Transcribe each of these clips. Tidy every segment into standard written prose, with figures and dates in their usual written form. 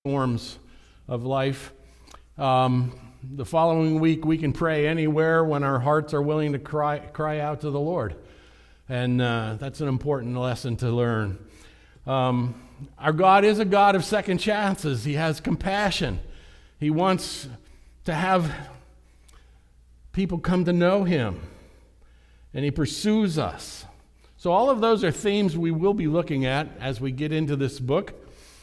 storms of life. The following week, we can pray anywhere when our hearts are willing to cry out to the Lord. And that's an important lesson to learn. Our God is a God of second chances. He has compassion. He wants to have people come to know Him. And He pursues us. So all of those are themes we will be looking at as we get into this book.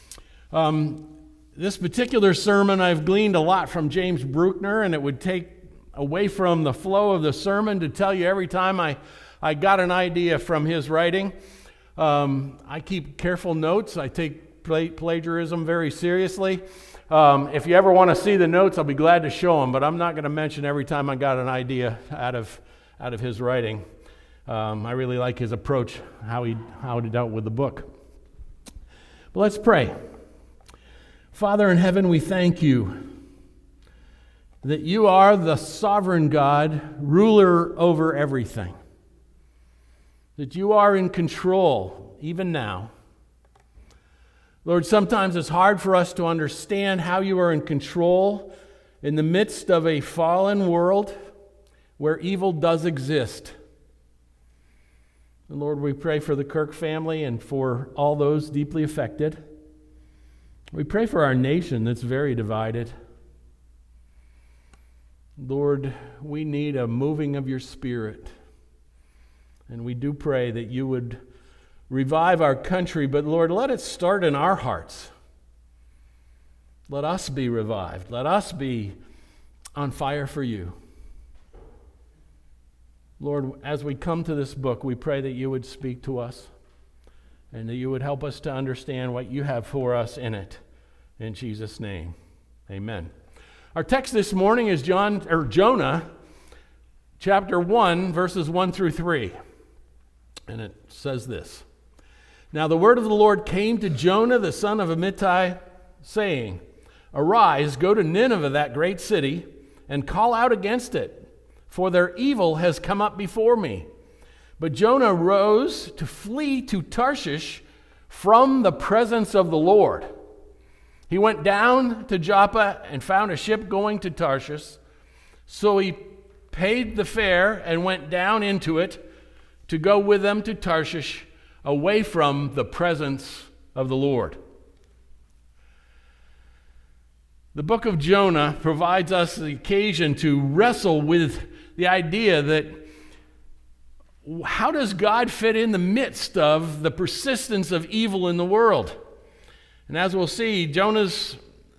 This particular sermon, I've gleaned a lot from James Bruckner, and it would take away from the flow of the sermon to tell you every time I got an idea from his writing. I keep careful notes. I take plagiarism very seriously. If you ever want to see the notes, I'll be glad to show them, but I'm not going to mention every time I got an idea out of his writing. I really like his approach, how he dealt with the book. But let's pray. Father in heaven, we thank you that you are the sovereign God, ruler over everything. That you are in control, even now. Lord, sometimes it's hard for us to understand how you are in control in the midst of a fallen world where evil does exist. And Lord, we pray for the Kirk family and for all those deeply affected. We pray for our nation that's very divided. Lord, we need a moving of your Spirit. And we do pray that you would revive our country, but Lord, let it start in our hearts. Let us be revived. Let us be on fire for you. Lord, as we come to this book, we pray that you would speak to us and that you would help us to understand what you have for us in it. In Jesus' name, amen. Our text this morning is Jonah, chapter 1, verses 1 through 3. And it says this. Now the word of the Lord came to Jonah, the son of Amittai, saying, Arise, go to Nineveh, that great city, and call out against it, for their evil has come up before me. But Jonah rose to flee to Tarshish from the presence of the Lord. He went down to Joppa and found a ship going to Tarshish. So he paid the fare and went down into it to go with them to Tarshish, away from the presence of the Lord. The book of Jonah provides us the occasion to wrestle with the idea that how does God fit in the midst of the persistence of evil in the world? And as we'll see, Jonah's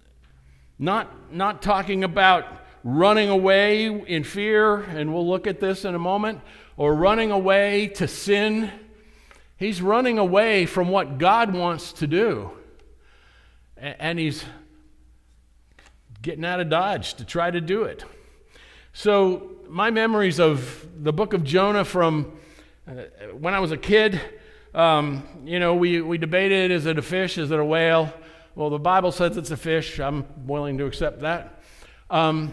not talking about running away in fear, and we'll look at this in a moment, or running away to sin. He's running away from what God wants to do. And he's getting out of Dodge to try to do it. So my memories of the book of Jonah from when I was a kid, we debated, is it a fish, is it a whale? Well, the Bible says it's a fish. I'm willing to accept that. And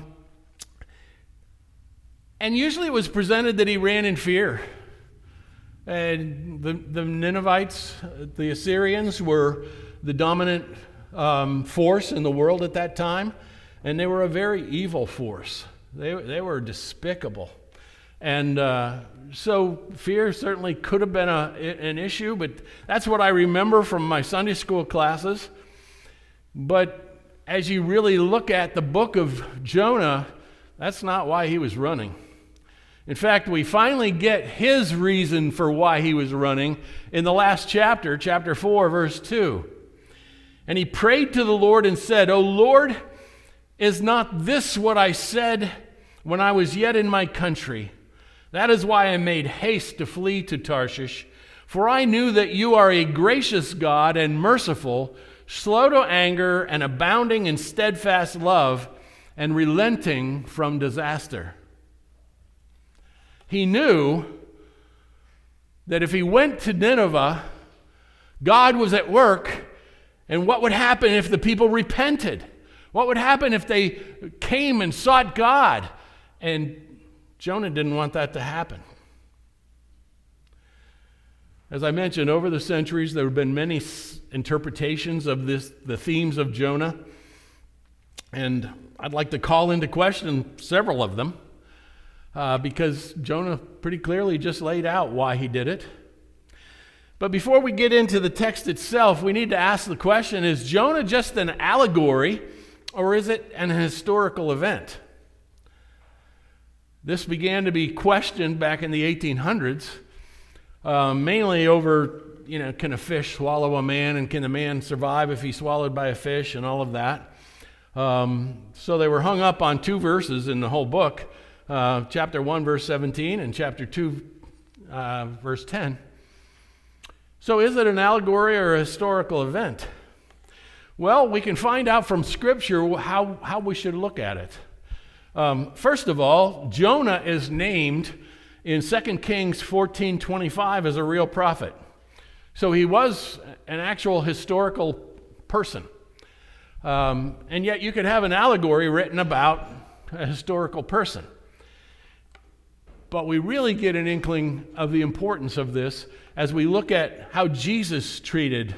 usually it was presented that he ran in fear. And the Ninevites, the Assyrians, were the dominant force in the world at that time. And they were a very evil force. They were despicable. And so fear certainly could have been an issue, but that's what I remember from my Sunday school classes. But as you really look at the book of Jonah, that's not why he was running. In fact, we finally get his reason for why he was running in the last chapter, chapter 4, verse 2. And he prayed to the Lord and said, O Lord, is not this what I said when I was yet in my country? That is why I made haste to flee to Tarshish, for I knew that you are a gracious God and merciful, slow to anger and abounding in steadfast love and relenting from disaster. He knew that if he went to Nineveh, God was at work, and what would happen if the people repented? What would happen if they came and sought God? And Jonah didn't want that to happen. As I mentioned, over the centuries, there have been many interpretations of the themes of Jonah, and I'd like to call into question several of them, because Jonah pretty clearly just laid out why he did it. But before we get into the text itself, we need to ask the question, is Jonah just an allegory, or is it an historical event? This began to be questioned back in the 1800s, mainly over, can a fish swallow a man, and can the man survive if he's swallowed by a fish, and all of that. So they were hung up on two verses in the whole book, chapter 1, verse 17, and chapter 2, verse 10. So is it an allegory or a historical event? Well, we can find out from Scripture how we should look at it. First of all, Jonah is named in 2 Kings 14:25 as a real prophet. So he was an actual historical person. And yet you could have an allegory written about a historical person. But we really get an inkling of the importance of this as we look at how Jesus treated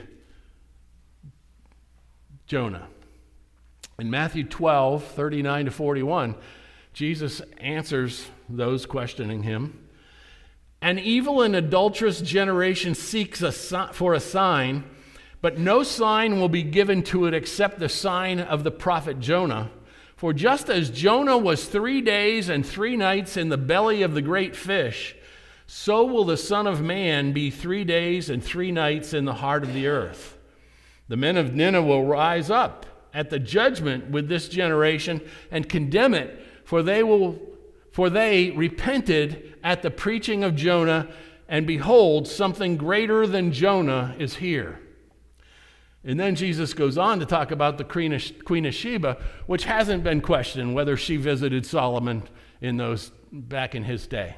Jonah. In Matthew 12:39-41, Jesus answers those questioning him. An evil and adulterous generation seeks for a sign, but no sign will be given to it except the sign of the prophet Jonah. For just as Jonah was 3 days and 3 nights in the belly of the great fish, so will the Son of Man be 3 days and 3 nights in the heart of the earth. The men of Nineveh will rise up at the judgment with this generation and condemn it, for they repented at the preaching of Jonah, and behold, something greater than Jonah is here. And then Jesus goes on to talk about the Queen of Sheba, which hasn't been questioned whether she visited Solomon back in his day.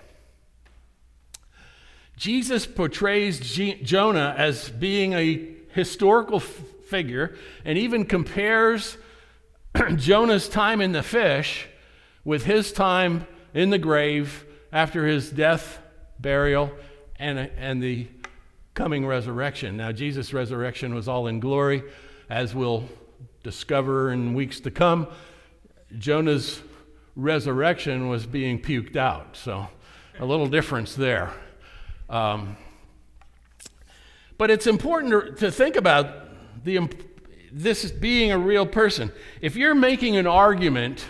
Jesus portrays Jonah as being a historical figure, and even compares Jonah's time in the fish with his time in the grave after his death, burial, and the coming resurrection. Now, Jesus' resurrection was all in glory, as we'll discover in weeks to come. Jonah's resurrection was being puked out, so a little difference there. But it's important to think about this being a real person. If you're making an argument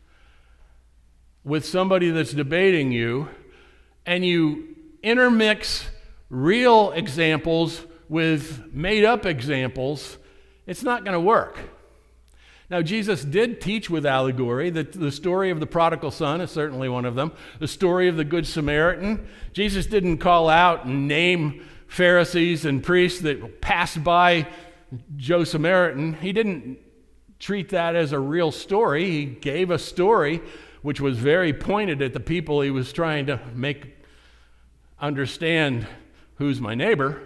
with somebody that's debating you, and you intermix real examples with made-up examples, it's not going to work. Now, Jesus did teach with allegory. The story of the prodigal son is certainly one of them. The story of the Good Samaritan. Jesus didn't call out and name Pharisees and priests that passed by Joe Samaritan. He didn't treat that as a real story. He gave a story which was very pointed at the people he was trying to make understand who's my neighbor.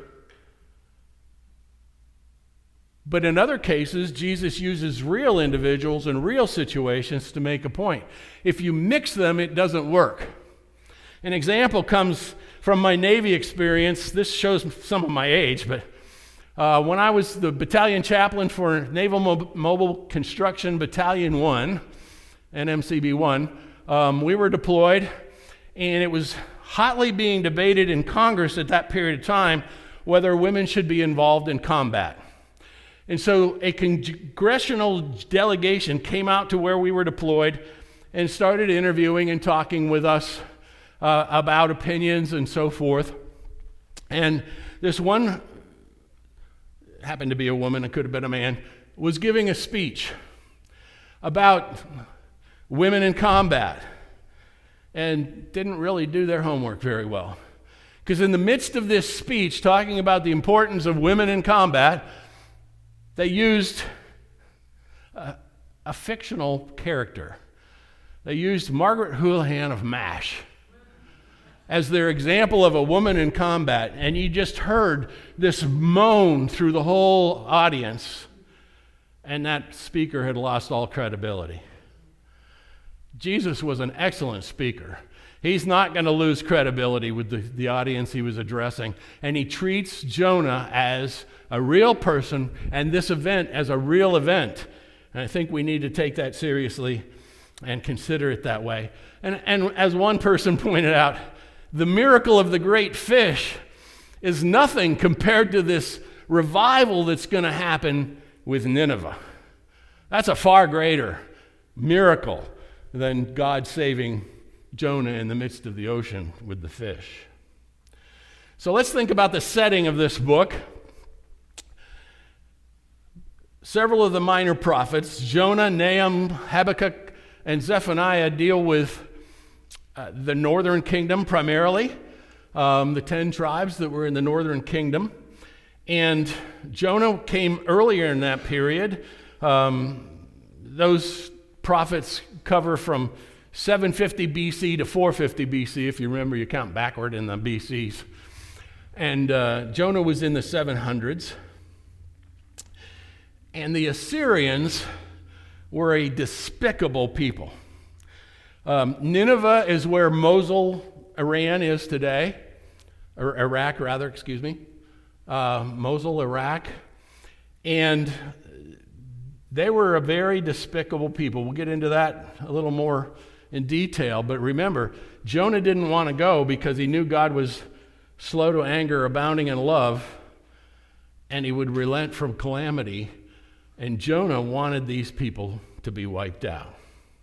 But in other cases, Jesus uses real individuals and real situations to make a point. If you mix them, it doesn't work. An example comes from my Navy experience. This shows some of my age, but when I was the battalion chaplain for Naval Mobile Construction Battalion 1, NMCB 1, we were deployed, and it was hotly being debated in Congress at that period of time whether women should be involved in combat. And so a congressional delegation came out to where we were deployed and started interviewing and talking with us about opinions and so forth. And this one, happened to be a woman, it could have been a man, was giving a speech about women in combat, and didn't really do their homework very well. Because in the midst of this speech, talking about the importance of women in combat, they used a fictional character. They used Margaret Houlihan of MASH as their example of a woman in combat, and you just heard this moan through the whole audience, and that speaker had lost all credibility. Jesus was an excellent speaker. He's not going to lose credibility with the audience he was addressing. And he treats Jonah as a real person and this event as a real event. And I think we need to take that seriously and consider it that way. And as one person pointed out, the miracle of the great fish is nothing compared to this revival that's going to happen with Nineveh. That's a far greater miracle than God saving Jonah in the midst of the ocean with the fish. So let's think about the setting of this book. Several of the minor prophets, Jonah, Nahum, Habakkuk, and Zephaniah, deal with the northern kingdom primarily, the 10 tribes that were in the northern kingdom. And Jonah came earlier in that period. Those prophets cover from 750 BC to 450 BC, if you remember, you count backward in the BCs. And Jonah was in the 700s. And the Assyrians were a despicable people. Nineveh is where Mosul, Iran is today, or Iraq rather, excuse me. Mosul, Iraq. And they were a very despicable people. We'll get into that a little more in detail, but remember, Jonah didn't want to go because he knew God was slow to anger, abounding in love, and he would relent from calamity, and Jonah wanted these people to be wiped out.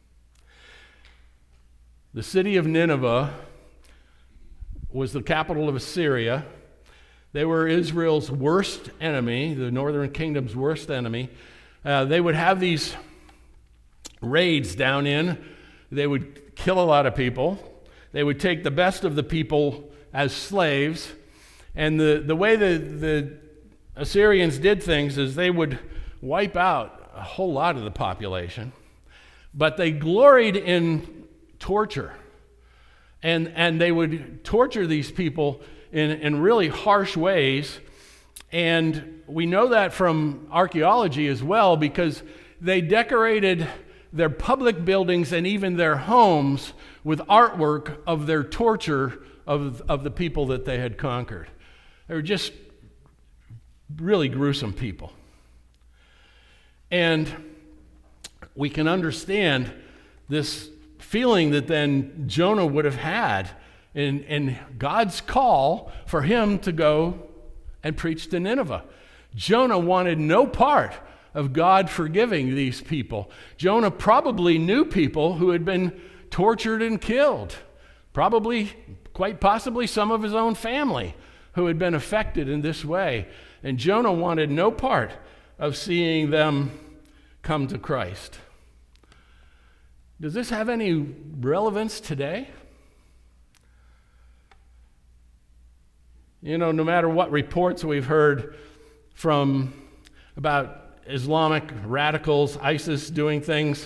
The city of Nineveh was the capital of Assyria. They were Israel's worst enemy, the northern kingdom's worst enemy. They would have these raids down in. They would kill a lot of people. They would take the best of the people as slaves. And the way the Assyrians did things is they would wipe out a whole lot of the population. But they gloried in torture. And they would torture these people in really harsh ways. And we know that from archaeology as well, because they decorated their public buildings and even their homes with artwork of their torture of the people that they had conquered. They were just really gruesome people. And we can understand this feeling that then Jonah would have had in God's call for him to go and preach to Nineveh. Jonah wanted no part of God forgiving these people. Jonah probably knew people who had been tortured and killed. Probably, quite possibly, some of his own family who had been affected in this way. And Jonah wanted no part of seeing them come to Christ. Does this have any relevance today? You know, no matter what reports we've heard from about Islamic radicals, ISIS doing things,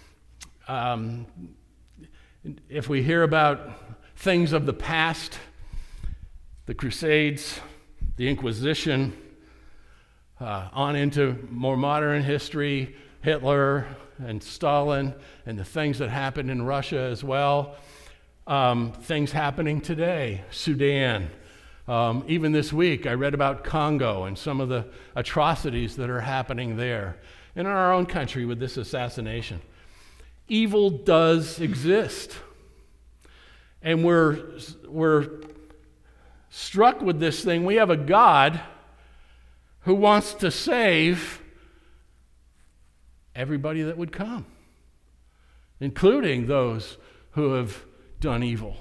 if we hear about things of the past, the Crusades, the Inquisition, on into more modern history, Hitler and Stalin, and the things that happened in Russia as well, things happening today, Sudan. Even this week, I read about Congo and some of the atrocities that are happening there. And in our own country with this assassination. Evil does exist. And we're struck with this thing. We have a God who wants to save everybody that would come, including those who have done evil.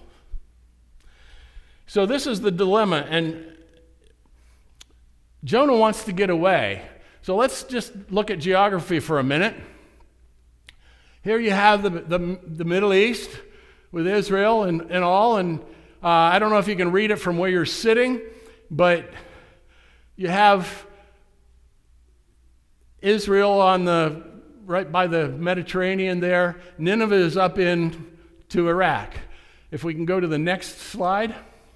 So this is the dilemma, and Jonah wants to get away. So let's just look at geography for a minute. Here you have the Middle East with Israel and all, and I don't know if you can read it from where you're sitting, but you have Israel on right by the Mediterranean there. Nineveh is up into Iraq. If we can go to the next slide.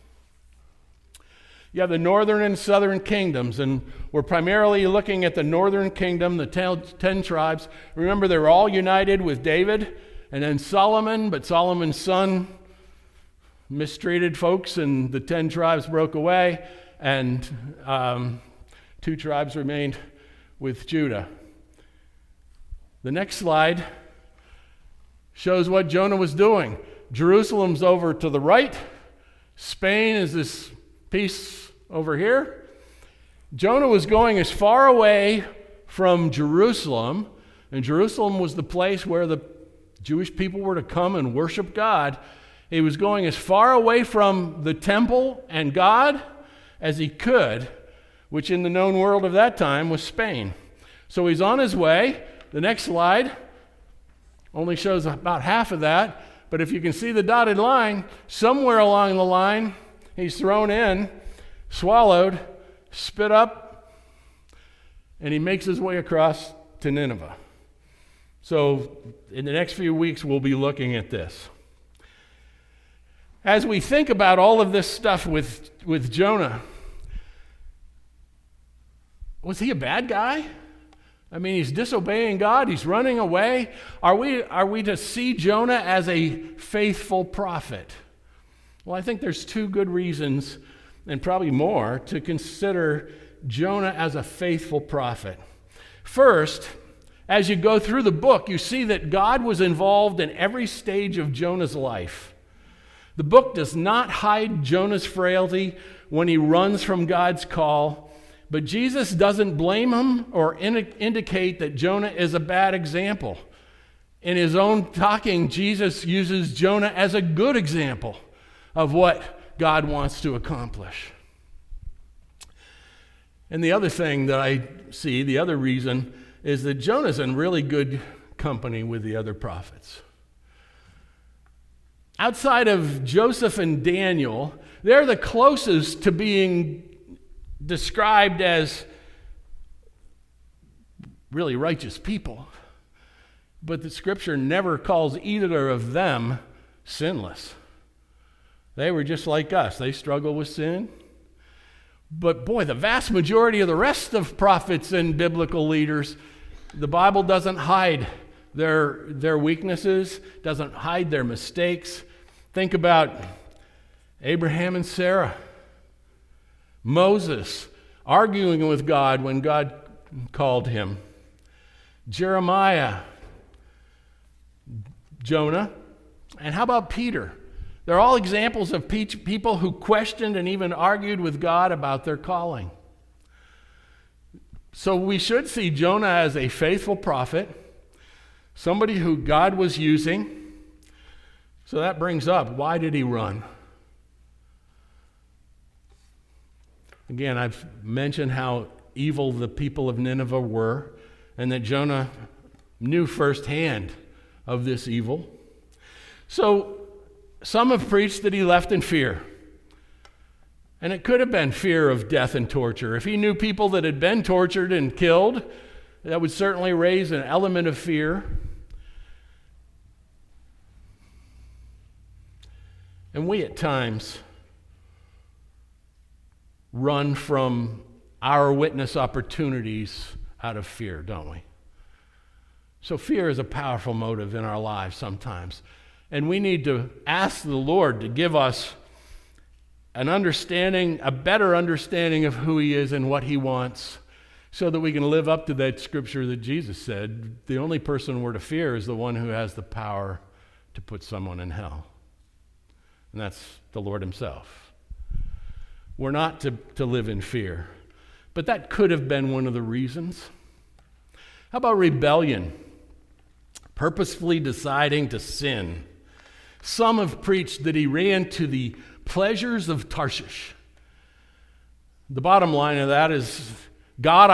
You have the northern and southern kingdoms, and we're primarily looking at the northern kingdom, the 10 tribes. Remember, they were all united with David, and then Solomon, but Solomon's son mistreated folks, and the 10 tribes broke away, and 2 tribes remained with Judah. The next slide shows what Jonah was doing. Jerusalem's over to the right. Spain is this piece over here. Jonah was going as far away from Jerusalem, and Jerusalem was the place where the Jewish people were to come and worship God. He was going as far away from the temple and God as he could, which in the known world of that time was Spain. So he's on his way. The next slide only shows about half of that, but if you can see the dotted line, somewhere along the line, he's thrown in, swallowed, spit up, and he makes his way across to Nineveh. So in the next few weeks, we'll be looking at this. As we think about all of this stuff with Jonah, was he a bad guy? I mean, he's disobeying God. He's running away. Are we to see Jonah as a faithful prophet? Well, I think there's 2 good reasons, and probably more, to consider Jonah as a faithful prophet. First, as you go through the book, you see that God was involved in every stage of Jonah's life. The book does not hide Jonah's frailty when he runs from God's call, but Jesus doesn't blame him or indicate that Jonah is a bad example. In his own talking, Jesus uses Jonah as a good example of what God wants to accomplish. And the other thing that I see, the other reason, is that Jonah's in really good company with the other prophets. Outside of Joseph and Daniel, they're the closest to being described as really righteous people. But the scripture never calls either of them sinless. They were just like us. They struggle with sin. But boy, the vast majority of the rest of prophets and biblical leaders, the Bible doesn't hide their weaknesses, doesn't hide their mistakes. Think about Abraham and Sarah, Moses arguing with God when God called him, Jeremiah, Jonah, and how about Peter? They're all examples of people who questioned and even argued with God about their calling. So we should see Jonah as a faithful prophet, somebody who God was using. So that brings up, why did he run? Again, I've mentioned how evil the people of Nineveh were, and that Jonah knew firsthand of this evil. So some have preached that he left in fear. And it could have been fear of death and torture. If he knew people that had been tortured and killed, that would certainly raise an element of fear. And we at times run from our witness opportunities out of fear, don't we? So fear is a powerful motive in our lives sometimes. And we need to ask the Lord to give us an understanding, a better understanding of who he is and what he wants, so that we can live up to that scripture that Jesus said, the only person we're to fear is the one who has the power to put someone in hell. And that's the Lord himself. We're not to live in fear. But that could have been one of the reasons. How about rebellion? Purposefully deciding to sin. Some have preached that he ran to the pleasures of Tarshish. The bottom line of that is, God,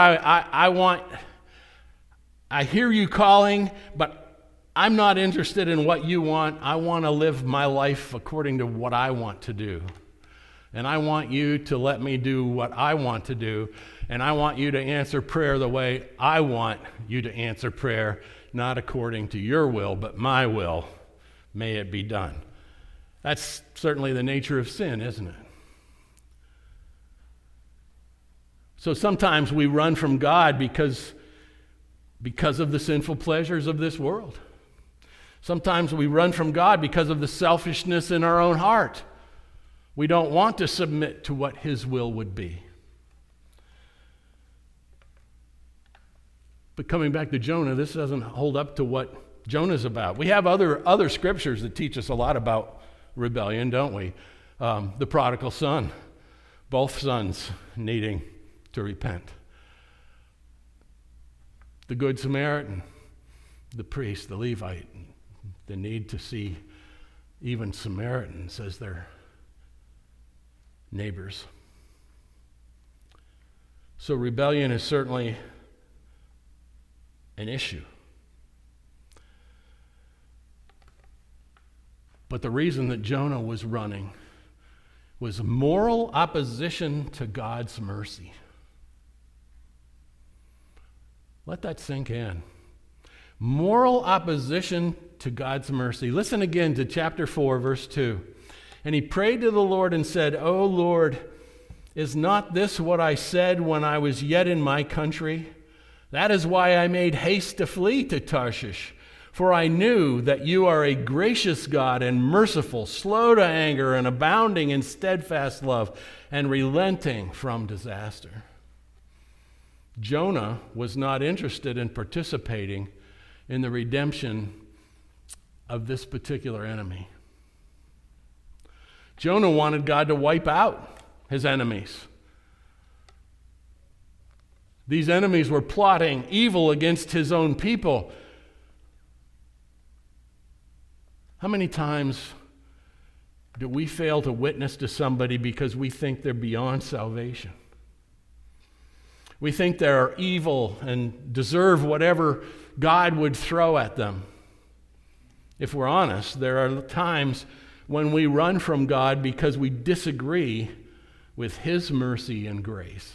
I hear you calling, but I'm not interested in what you want. I want to live my life according to what I want to do. And I want you to let me do what I want to do. And I want you to answer prayer the way I want you to answer prayer, not according to your will, but my will. May it be done. That's certainly the nature of sin, isn't it? So sometimes we run from God because of the sinful pleasures of this world. Sometimes we run from God because of the selfishness in our own heart. We don't want to submit to what his will would be. But coming back to Jonah, this doesn't hold up to what Jonah's about. We have other scriptures that teach us a lot about rebellion, don't we? The prodigal son, both sons needing to repent. The Good Samaritan, the priest, the Levite, the need to see even Samaritans as their neighbors. So rebellion is certainly an issue. But the reason that Jonah was running was moral opposition to God's mercy. Let that sink in. Moral opposition to God's mercy. Listen again to chapter 4, verse 2. And he prayed to the Lord and said, "O Lord, is not this what I said when I was yet in my country? That is why I made haste to flee to Tarshish. For I knew that you are a gracious God and merciful, slow to anger and abounding in steadfast love and relenting from disaster." Jonah was not interested in participating in the redemption of this particular enemy. Jonah wanted God to wipe out his enemies. These enemies were plotting evil against his own people. How many times do we fail to witness to somebody because we think they're beyond salvation? We think they're evil and deserve whatever God would throw at them. If we're honest, there are times when we run from God because we disagree with his mercy and grace.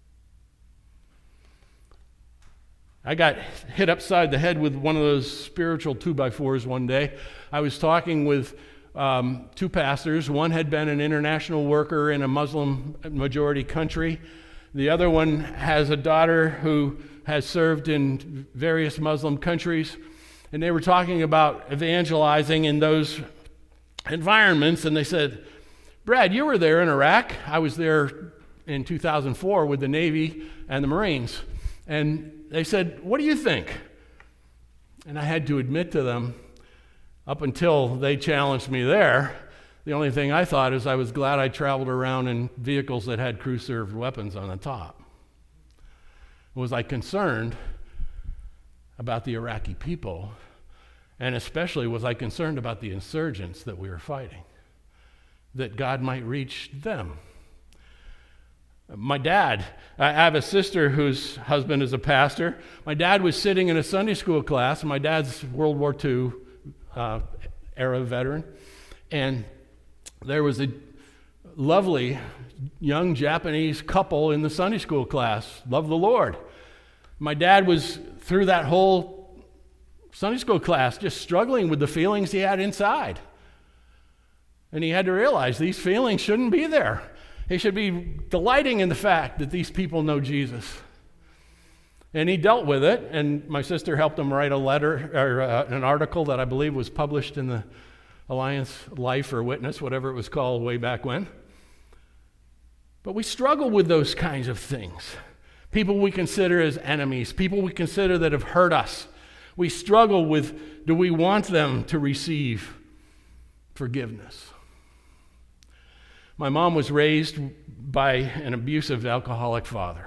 I got hit upside the head with one of those spiritual 2x4s one day. I was talking with two pastors. One had been an international worker in a Muslim majority country. The other one has a daughter who has served in various Muslim countries. And they were talking about evangelizing in those environments. And they said, "Brad, you were there in Iraq." I was there in 2004 with the Navy and the Marines. And they said, "What do you think?" And I had to admit to them, up until they challenged me there, the only thing I thought is I was glad I traveled around in vehicles that had crew-served weapons on the top. Was I concerned about the Iraqi people? And especially was I concerned about the insurgents that we were fighting, that God might reach them. My dad, I have a sister whose husband is a pastor. My dad was sitting in a Sunday school class. My dad's World War II era veteran. And there was a lovely young Japanese couple in the Sunday school class, loved the Lord. My dad was, through that whole Sunday school class, just struggling with the feelings he had inside. And he had to realize these feelings shouldn't be there. He should be delighting in the fact that these people know Jesus. And he dealt with it, and my sister helped him write a letter, or an article that I believe was published in the Alliance Life or Witness, whatever it was called way back when. But we struggle with those kinds of things. People we consider as enemies, people we consider that have hurt us. We struggle with, do we want them to receive forgiveness? My mom was raised by an abusive alcoholic father.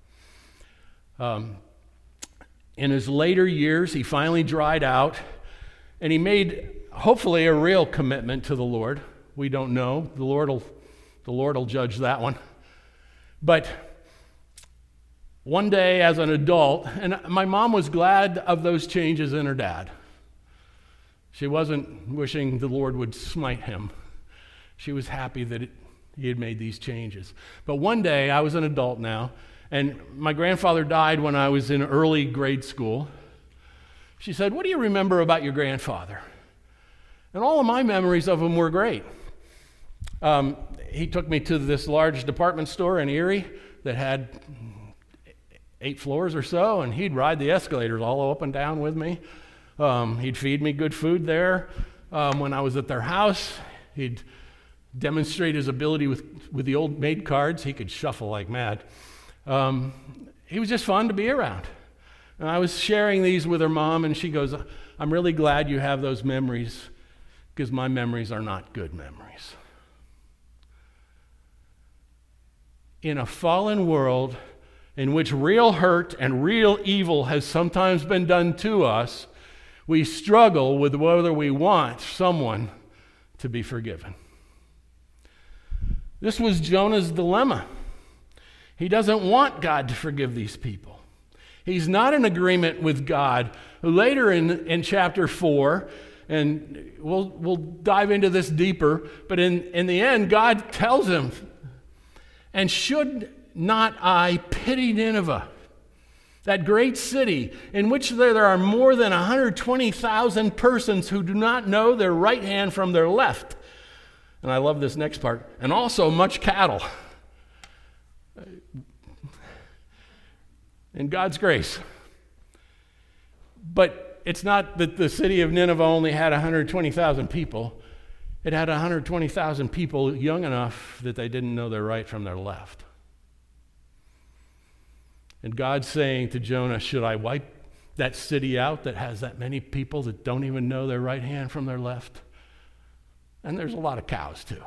In his later years, he finally dried out, and he made, hopefully, a real commitment to the Lord. We don't know. The Lord will judge that one. But one day, as an adult, and my mom was glad of those changes in her dad. She wasn't wishing the Lord would smite him. She was happy that he had made these changes. But one day, I was an adult now, and my grandfather died when I was in early grade school. She said, "What do you remember about your grandfather?" And all of my memories of him were great. He took me to this large department store in Erie that had 8 floors or so, and he'd ride the escalators all up and down with me. He'd feed me good food there. When I was at their house, he'd demonstrate his ability with the old made cards. He could shuffle like mad. He was just fun to be around. And I was sharing these with her mom, and she goes, I'm really glad you have those memories, because my memories are not good memories. In a fallen world in which real hurt and real evil has sometimes been done to us, we struggle with whether we want someone to be forgiven. This was Jonah's dilemma. He doesn't want God to forgive these people. He's not in agreement with God. Later in chapter 4, and we'll dive into this deeper, but in the end, God tells him, and should not I pity Nineveh, that great city in which there are more than 120,000 persons who do not know their right hand from their left? And I love this next part, and also much cattle. In God's grace. But it's not that the city of Nineveh only had 120,000 people. It had 120,000 people young enough that they didn't know their right from their left. And God's saying to Jonah, should I wipe that city out that has that many people that don't even know their right hand from their left? And there's a lot of cows too.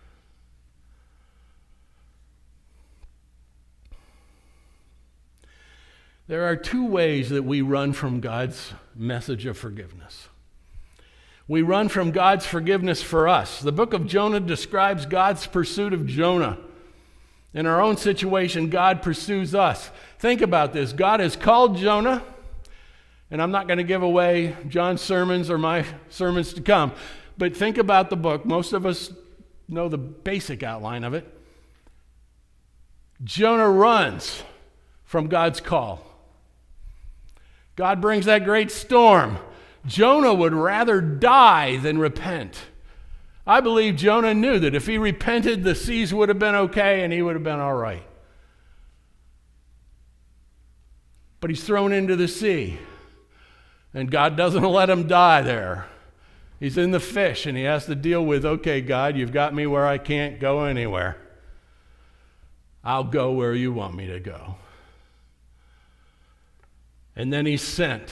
There are two ways that we run from God's message of forgiveness. We run from God's forgiveness for us. The book of Jonah describes God's pursuit of Jonah. In our own situation, God pursues us. Think about this. God has called Jonah, and I'm not going to give away John's sermons or my sermons to come, but think about the book. Most of us know the basic outline of it. Jonah runs from God's call. God brings that great storm. Jonah would rather die than repent. I believe Jonah knew that if he repented, the seas would have been okay and he would have been all right. But he's thrown into the sea, and God doesn't let him die there. He's in the fish, and he has to deal with, okay, God, you've got me where I can't go anywhere. I'll go where you want me to go. And then he's sent.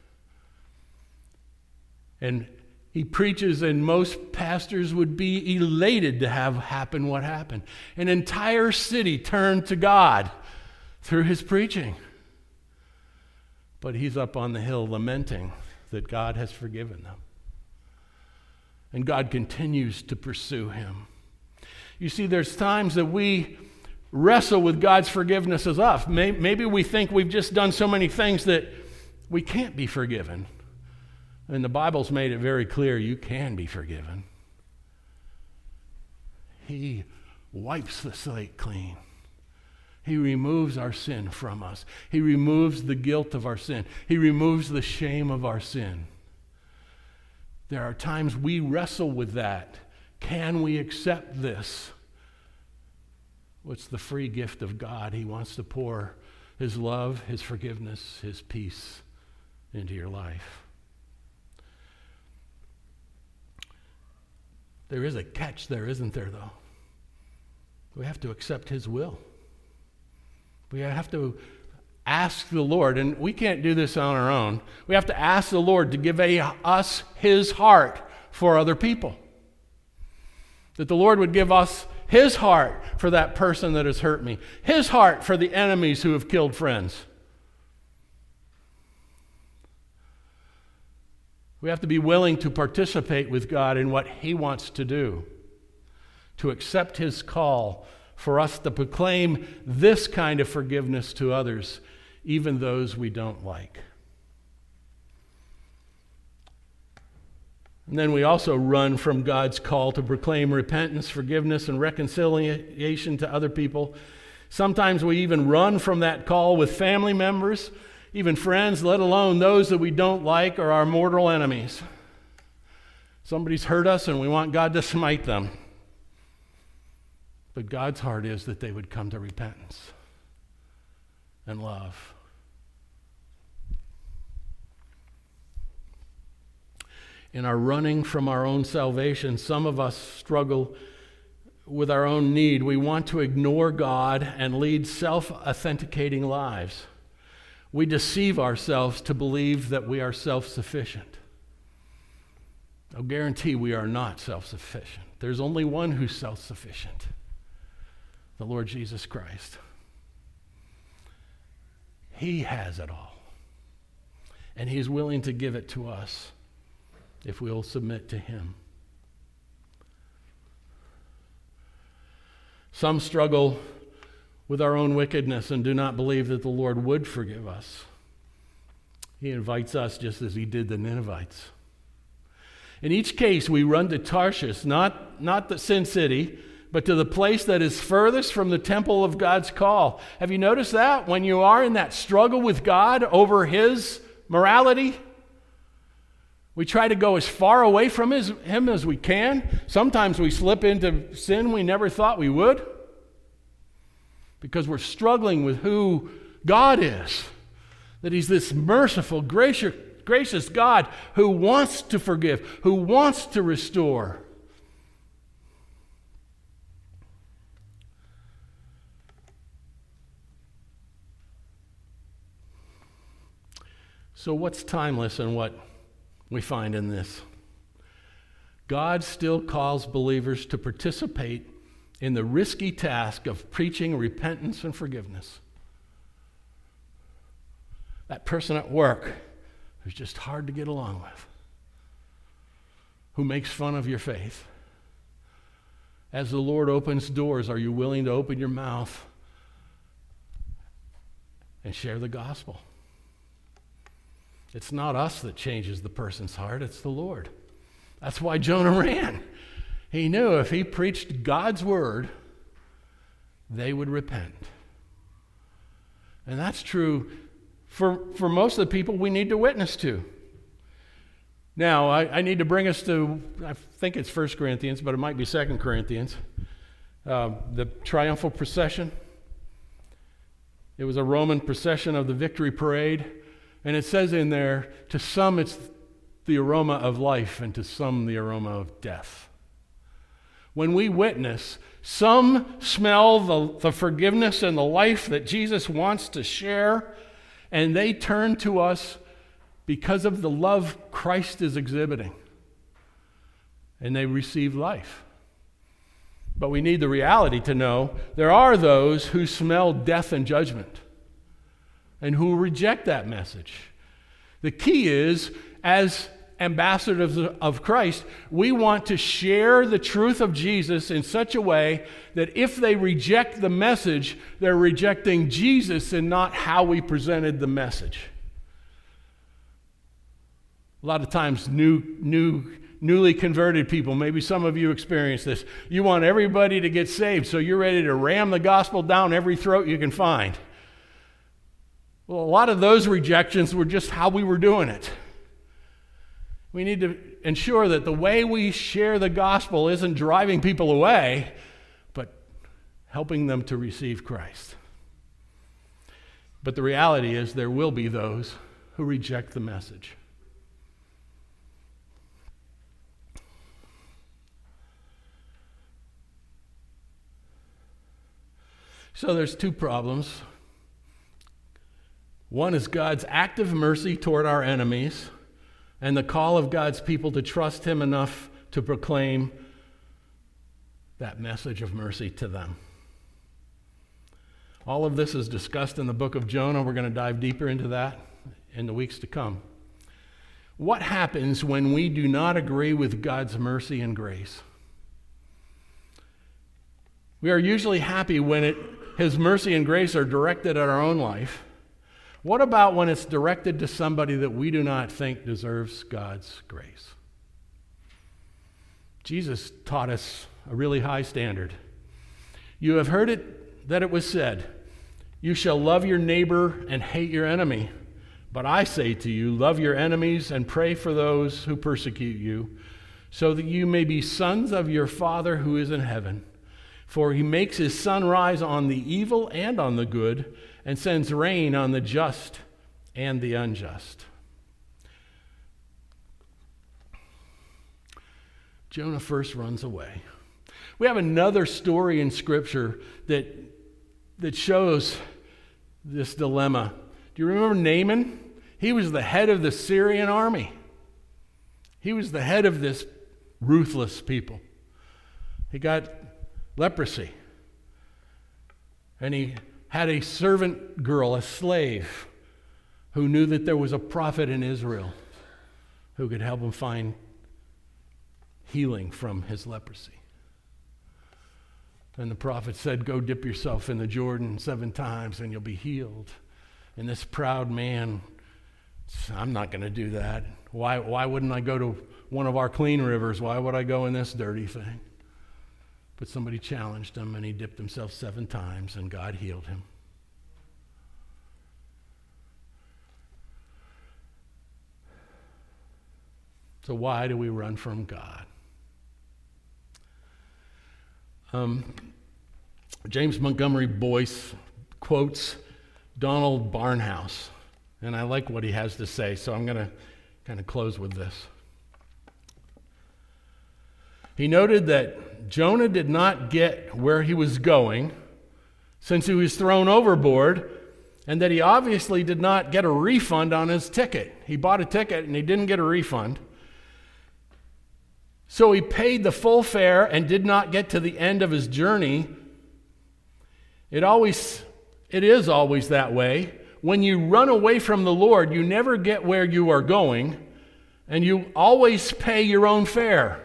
And he preaches, and most pastors would be elated to have happen what happened. An entire city turned to God through his preaching. But he's up on the hill lamenting that God has forgiven them. And God continues to pursue him. You see, there's times that we wrestle with God's forgiveness as us. Maybe we think we've just done so many things that we can't be forgiven. And the Bible's made it very clear you can be forgiven. He wipes the slate clean. He removes our sin from us. He removes the guilt of our sin. He removes the shame of our sin. There are times we wrestle with that. Can we accept this? What's the free gift of God? He wants to pour his love, his forgiveness, his peace into your life. There is a catch there, isn't there, though? We have to accept his will. We have to ask the Lord, and we can't do this on our own. We have to ask the Lord to give us his heart for other people. That the Lord would give us his heart for that person that has hurt me. His heart for the enemies who have killed friends. We have to be willing to participate with God in what he wants to do. To accept his call for us to proclaim this kind of forgiveness to others, even those we don't like. And then we also run from God's call to proclaim repentance, forgiveness, and reconciliation to other people. Sometimes we even run from that call with family members, even friends, let alone those that we don't like or our mortal enemies. Somebody's hurt us and we want God to smite them. But God's heart is that they would come to repentance and love. In our running from our own salvation, some of us struggle with our own need, we want to ignore God and lead self-authenticating lives. We deceive ourselves to believe that we are self-sufficient. I'll guarantee we are not self-sufficient. There's only one who's self-sufficient, the Lord Jesus Christ. He has it all, and He's willing to give it to us if we'll submit to Him. Some struggle with our own wickedness and do not believe that the Lord would forgive us. He invites us just as He did the Ninevites. In each case, we run to Tarshish, not the Sin City, but to the place that is furthest from the temple of God's call. Have you noticed that? When you are in that struggle with God over His morality, we try to go as far away from Him as we can. Sometimes we slip into sin we never thought we would because we're struggling with who God is. That He's this merciful, gracious God who wants to forgive, who wants to restore. So what's timeless in what we find in this? God still calls believers to participate in the risky task of preaching repentance and forgiveness. That person at work who's just hard to get along with, who makes fun of your faith. As the Lord opens doors, are you willing to open your mouth and share the gospel? It's not us that changes the person's heart, it's the Lord. That's why Jonah ran. He knew if he preached God's word, they would repent. And that's true for most of the people we need to witness to. Now, I need to bring us to, I think it's 1 Corinthians, but it might be 2 Corinthians, the triumphal procession. It was a Roman procession of the victory parade. And it says in there, to some it's the aroma of life, and to some the aroma of death. When we witness, some smell the forgiveness and the life that Jesus wants to share, and they turn to us because of the love Christ is exhibiting. And they receive life. But we need the reality to know there are those who smell death and judgment, and who reject that message. The key is, as ambassadors of Christ, we want to share the truth of Jesus in such a way that if they reject the message, they're rejecting Jesus and not how we presented the message. A lot of times, newly converted people, maybe some of you experience this, you want everybody to get saved, so you're ready to ram the gospel down every throat you can find. Well, a lot of those rejections were just how we were doing it. We need to ensure that the way we share the gospel isn't driving people away, but helping them to receive Christ. But the reality is there will be those who reject the message. So there's two problems. One is God's active mercy toward our enemies and the call of God's people to trust Him enough to proclaim that message of mercy to them. All of this is discussed in the book of Jonah. We're going to dive deeper into that in the weeks to come. What happens when we do not agree with God's mercy and grace? We are usually happy when His mercy and grace are directed at our own life. What about when it's directed to somebody that we do not think deserves God's grace? Jesus taught us a really high standard. You have heard it that it was said, you shall love your neighbor and hate your enemy. But I say to you, love your enemies and pray for those who persecute you, so that you may be sons of your Father who is in heaven. For He makes His sun rise on the evil and on the good, and sends rain on the just and the unjust. Jonah first runs away. We have another story in Scripture that shows this dilemma. Do you remember Naaman? He was the head of the Syrian army. He was the head of this ruthless people. He got leprosy. And he had a servant girl, a slave, who knew that there was a prophet in Israel who could help him find healing from his leprosy. And the prophet said, go dip yourself in the Jordan 7 times and you'll be healed. And this proud man, I'm not going to do that. Why wouldn't I go to one of our clean rivers? Why would I go in this dirty thing? But somebody challenged him, and he dipped himself 7 times, and God healed him. So why do we run from God? James Montgomery Boyce quotes Donald Barnhouse, and I like what he has to say, so I'm going to kind of close with this. He noted that Jonah did not get where he was going since he was thrown overboard, and that he obviously did not get a refund on his ticket. He bought a ticket and he didn't get a refund. So he paid the full fare and did not get to the end of his journey. It is always that way. When you run away from the Lord, you never get where you are going, and you always pay your own fare.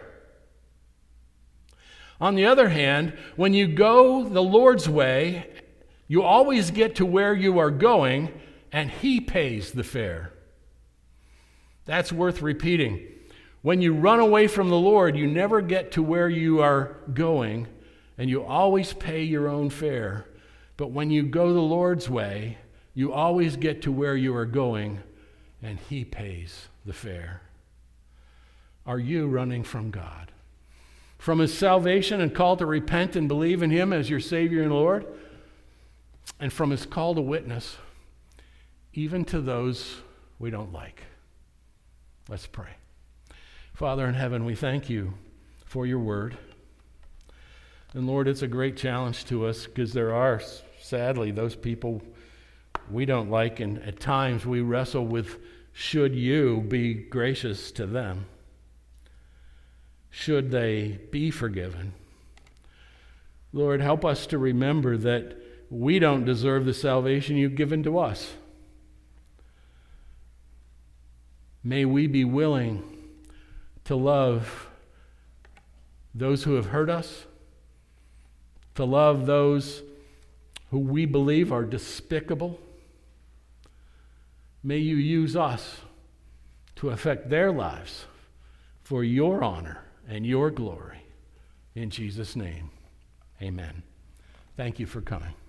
On the other hand, when you go the Lord's way, you always get to where you are going, and He pays the fare. That's worth repeating. When you run away from the Lord, you never get to where you are going, and you always pay your own fare. But when you go the Lord's way, you always get to where you are going, and He pays the fare. Are you running from God? From His salvation and call to repent and believe in Him as your Savior and Lord? And from His call to witness, even to those we don't like. Let's pray. Father in heaven, we thank You for Your word. And Lord, it's a great challenge to us because there are, sadly, those people we don't like, and at times we wrestle with, should You be gracious to them? Should they be forgiven? Lord, help us to remember that we don't deserve the salvation You've given to us. May we be willing to love those who have hurt us, to love those who we believe are despicable. May You use us to affect their lives for Your honor and Your glory. In Jesus' name, amen. Thank you for coming.